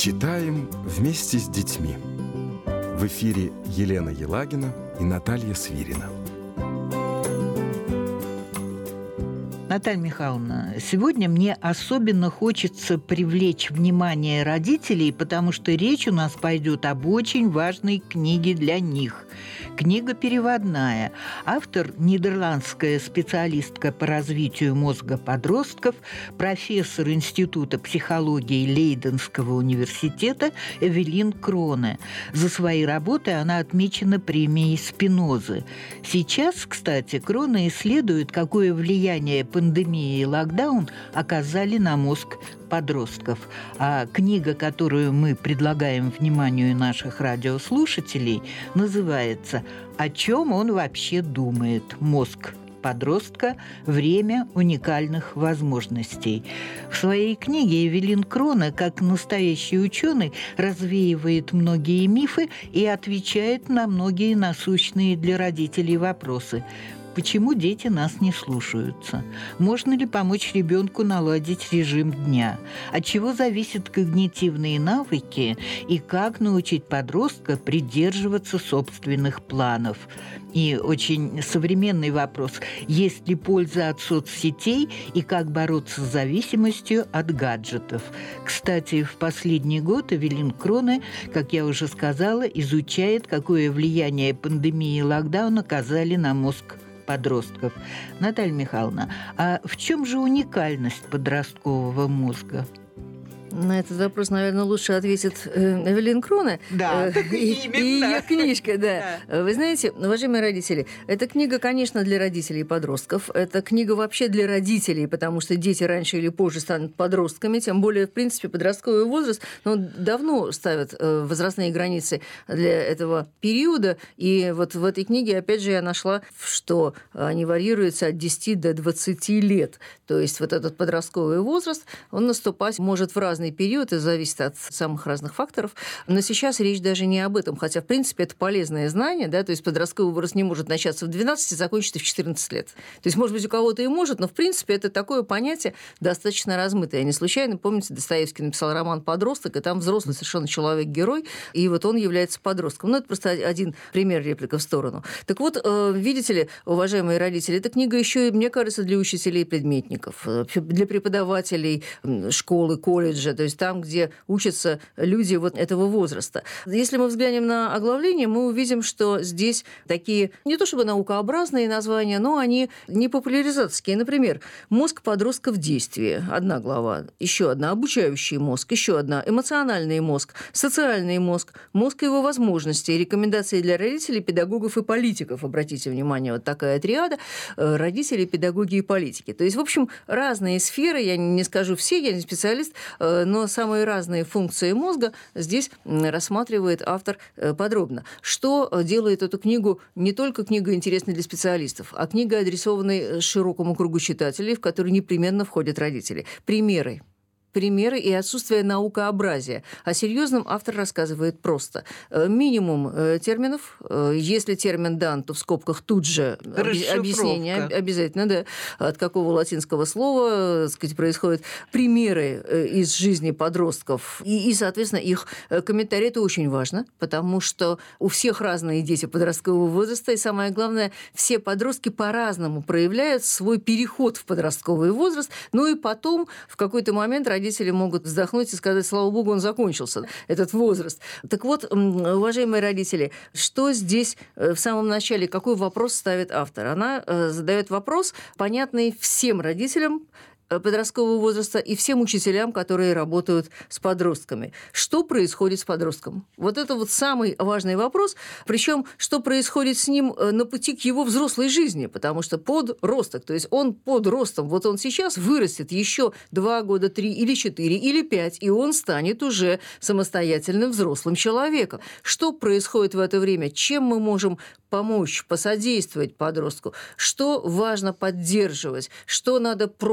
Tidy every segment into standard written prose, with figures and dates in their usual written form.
Читаем вместе с детьми. В эфире Елена Елагина и Наталья Свирина. Наталья Михайловна, сегодня мне особенно хочется привлечь внимание родителей, потому что речь у нас пойдет об очень важной книге для них. Книга переводная. Автор – нидерландская специалистка по развитию мозга подростков, профессор Института психологии Лейденского университета Эвелин Кроне. За свои работы она отмечена премией Спинозы. Сейчас, кстати, Кроне исследует, какое влияние пандемия и локдаун оказали на мозг подростков. А книга, которую мы предлагаем вниманию наших радиослушателей, называется «О чем он вообще думает? Мозг подростка. Время уникальных возможностей». В своей книге Эвелин Кроне, как настоящий ученый, развеивает многие мифы и отвечает на многие насущные для родителей вопросы. Почему дети нас не слушаются? Можно ли помочь ребенку наладить режим дня? От чего зависят когнитивные навыки? И как научить подростка придерживаться собственных планов? И очень современный вопрос: есть ли польза от соцсетей и как бороться с зависимостью от гаджетов? Кстати, в последний год Эвелин Кроне, как я уже сказала, изучает, какое влияние пандемии и локдаун оказали на мозг подростков. Наталья Михайловна, а в чем же уникальность подросткового мозга? На этот вопрос, наверное, лучше ответит Эвелин Кроне. Да, и ее книжка, да. Вы знаете, уважаемые родители, эта книга, конечно, для родителей и подростков. Это книга вообще для родителей, потому что дети раньше или позже станут подростками. Тем более, в принципе, подростковый возраст, давно ставят возрастные границы для этого периода. И вот в этой книге, опять же, я нашла, что они варьируются от 10 до 20 лет. То есть вот этот подростковый возраст, он наступать может в разные период, это зависит от самых разных факторов. Но сейчас речь даже не об этом, хотя, в принципе, это полезное знание, да, то есть подростковый возраст не может начаться в 12 и закончиться в 14 лет. То есть, может быть, у кого-то и может, но, в принципе, это такое понятие достаточно размытое. Не случайно, помните, Достоевский написал роман «Подросток», и там взрослый совершенно человек-герой, и вот он является подростком. Ну, это просто один пример, реплика в сторону. Так вот, видите ли, уважаемые родители, эта книга еще и, мне кажется, для учителей и предметников, для преподавателей школы, колледжа, то есть там, где учатся люди вот этого возраста. Если мы взглянем на оглавление, мы увидим, что здесь такие, не то чтобы наукообразные названия, но они не популяризаторские. Например, «Мозг подростка в действии» – одна глава, еще одна – «Обучающий мозг», еще одна – «Эмоциональный мозг», «Социальный мозг», «Мозг и его возможности», рекомендации для родителей, педагогов и политиков. Обратите внимание, вот такая триада – родители, педагоги и политики. То есть, в общем, разные сферы, я не скажу все, я не специалист, но самые разные функции мозга здесь рассматривает автор подробно. Что делает эту книгу не только книга интересной для специалистов, а книга, адресованная широкому кругу читателей, в которую непременно входят родители. Примеры и отсутствие наукообразия. О серьезном автор рассказывает просто. Минимум терминов. Если термин дан, то в скобках тут же объяснение обязательно, да, от какого латинского слова, так сказать, происходят примеры из жизни подростков и, соответственно, их комментарии. Это очень важно, потому что у всех разные дети подросткового возраста, и самое главное, все подростки по-разному проявляют свой переход в подростковый возраст, ну и потом в какой-то момент родители могут вздохнуть и сказать: слава богу, он закончился, этот возраст. Так вот, уважаемые родители, что здесь в самом начале, какой вопрос ставит автор? Она задает вопрос, понятный всем родителям подросткового возраста и всем учителям, которые работают с подростками. Что происходит с подростком? Вот это вот самый важный вопрос. Причем, что происходит с ним на пути к его взрослой жизни, потому что подросток, то есть он под ростом, вот он сейчас вырастет еще 2 года, 3 или 4 или 5, и он станет уже самостоятельным взрослым человеком. Что происходит в это время? Чем мы можем помочь, посодействовать подростку? Что важно поддерживать? Что надо просто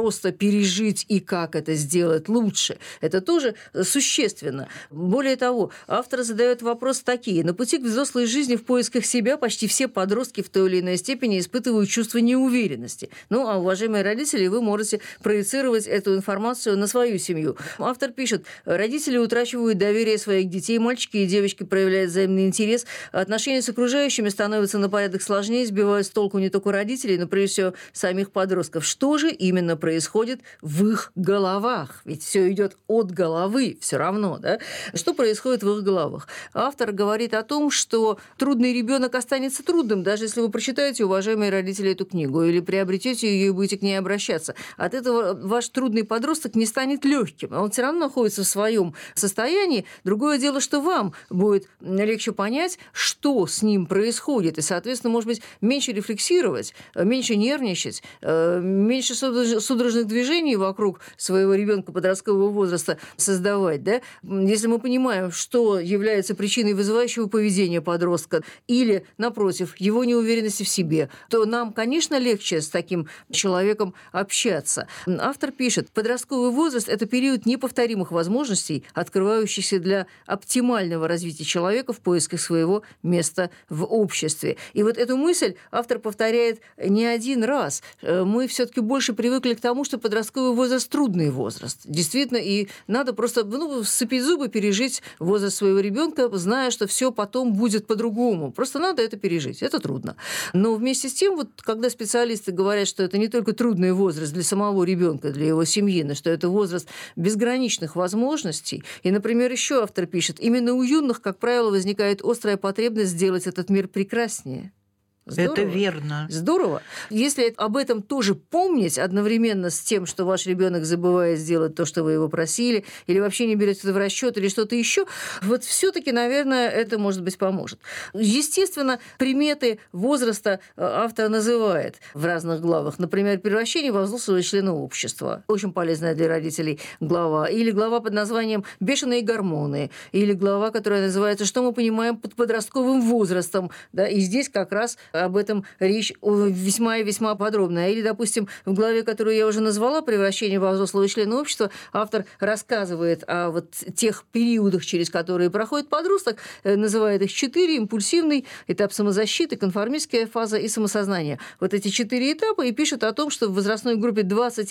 пережить и как это сделать лучше. Это тоже существенно. Более того, автор задает вопросы такие. На пути к взрослой жизни в поисках себя почти все подростки в той или иной степени испытывают чувство неуверенности. Ну, а, уважаемые родители, вы можете проецировать эту информацию на свою семью. Автор пишет, родители утрачивают доверие своих детей, мальчики и девочки проявляют взаимный интерес, отношения с окружающими становятся на порядок сложнее, сбивают с толку не только родителей, но прежде всего самих подростков. Что же именно происходит в их головах? Ведь все идет от головы все равно, да? Что происходит в их головах? Автор говорит о том, что трудный ребенок останется трудным, даже если вы прочитаете, уважаемые родители, эту книгу, или приобретете ее и будете к ней обращаться. От этого ваш трудный подросток не станет легким. Он все равно находится в своем состоянии. Другое дело, что вам будет легче понять, что с ним происходит, и, соответственно, может быть, меньше рефлексировать, меньше нервничать, меньше судорожных движений вокруг своего ребенка подросткового возраста создавать. Да? Если мы понимаем, что является причиной вызывающего поведения подростка или, напротив, его неуверенности в себе, то нам, конечно, легче с таким человеком общаться. Автор пишет, подростковый возраст – это период неповторимых возможностей, открывающихся для оптимального развития человека в поисках своего места в обществе. И вот эту мысль автор повторяет не один раз. Мы все-таки больше привыкли к тому, что подростковый возраст – трудный возраст. Действительно, и надо просто сцепить зубы, пережить возраст своего ребенка, зная, что все потом будет по-другому. Просто надо это пережить. Это трудно. Но вместе с тем, вот, когда специалисты говорят, что это не только трудный возраст для самого ребенка, для его семьи, но что это возраст безграничных возможностей. И, например, еще автор пишет, именно у юных, как правило, возникает острая потребность сделать этот мир прекраснее. Здорово. Это верно. Здорово. Если об этом тоже помнить одновременно с тем, что ваш ребенок забывает сделать то, что вы его просили, или вообще не берет это в расчет, или что-то еще, вот все-таки, наверное, это, может быть, поможет. Естественно, приметы возраста автор называет в разных главах. Например, превращение во взрослого члена общества. Очень полезная для родителей глава. Или глава под названием «Бешеные гормоны». Или глава, которая называется «Что мы понимаем под подростковым возрастом». Да? И здесь как раз об этом речь весьма и весьма подробная. Или, допустим, в главе, которую я уже назвала, «Превращение во взрослого члена общества», автор рассказывает о вот тех периодах, через которые проходит подросток, называет их 4: импульсивный, этап самозащиты, конформистская фаза и самосознание. Вот эти 4 этапа, и пишет о том, что в возрастной группе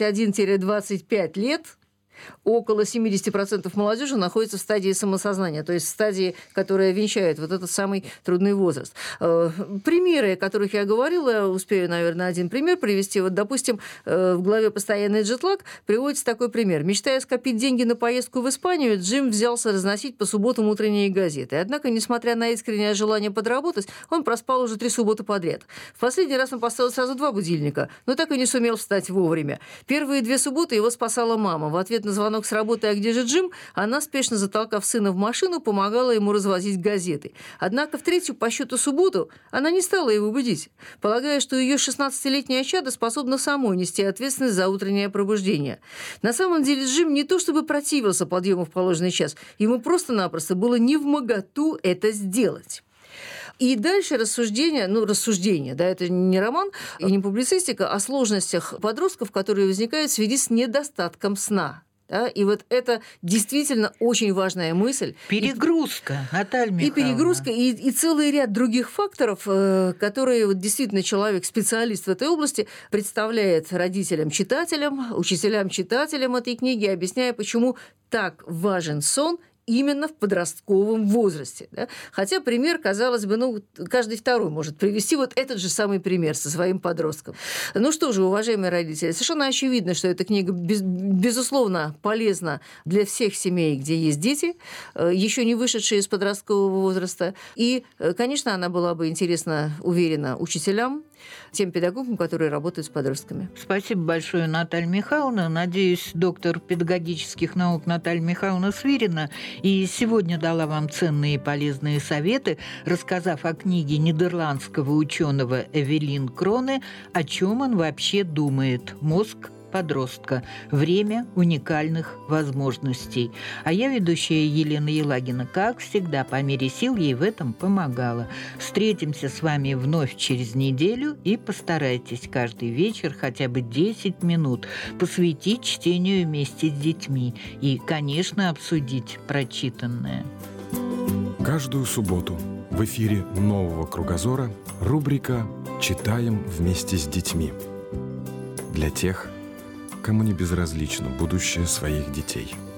21-25 лет около 70% молодежи находится в стадии самосознания, то есть в стадии, которая венчает вот этот самый трудный возраст. Примеры, о которых я говорила, успею, наверное, один пример привести. Вот, допустим, в главе «Постоянный джетлаг» приводится такой пример. Мечтая скопить деньги на поездку в Испанию, Джим взялся разносить по субботам утренние газеты. Однако, несмотря на искреннее желание подработать, он проспал уже 3 субботы подряд. В последний раз он поставил сразу 2 будильника, но так и не сумел встать вовремя. Первые 2 субботы его спасала мама. В ответ на звонок с работы «А где же Джим?», она, спешно затолкав сына в машину, помогала ему развозить газеты. Однако в 3-ю по счету субботу она не стала его будить, полагая, что ее 16-летняя чадо способна самой нести ответственность за утреннее пробуждение. На самом деле Джим не то чтобы противился подъему в положенный час, ему просто-напросто было невмоготу это сделать. И дальше рассуждение, да, это не роман и не публицистика, о сложностях подростков, которые возникают в связи с недостатком сна. Да? И вот это действительно очень важная мысль. Перегрузка, Наталья Михайловна. И перегрузка, и целый ряд других факторов, которые вот действительно человек, специалист в этой области, представляет родителям-читателям, учителям-читателям этой книги, объясняя, почему так важен сон именно в подростковом возрасте. Да? Хотя пример, казалось бы, каждый второй может привести вот этот же самый пример со своим подростком. Ну что же, уважаемые родители, совершенно очевидно, что эта книга, безусловно, полезна для всех семей, где есть дети, еще не вышедшие из подросткового возраста. И, конечно, она была бы интересна, уверена, учителям, тем педагогам, которые работают с подростками. Спасибо большое, Наталья Михайловна. Надеюсь, доктор педагогических наук Наталья Михайловна Свирина и сегодня дала вам ценные и полезные советы, рассказав о книге нидерландского ученого Эвелин Кроне «О чем он вообще думает? Мозг подростка. Время уникальных возможностей. А я, ведущая Елена Елагина, как всегда, по мере сил ей в этом помогала. Встретимся с вами вновь через неделю и постарайтесь каждый вечер хотя бы 10 минут посвятить чтению вместе с детьми и, конечно, обсудить прочитанное. Каждую субботу в эфире «Нового кругозора» рубрика «Читаем вместе с детьми». Для тех, кому не безразлично будущее своих детей.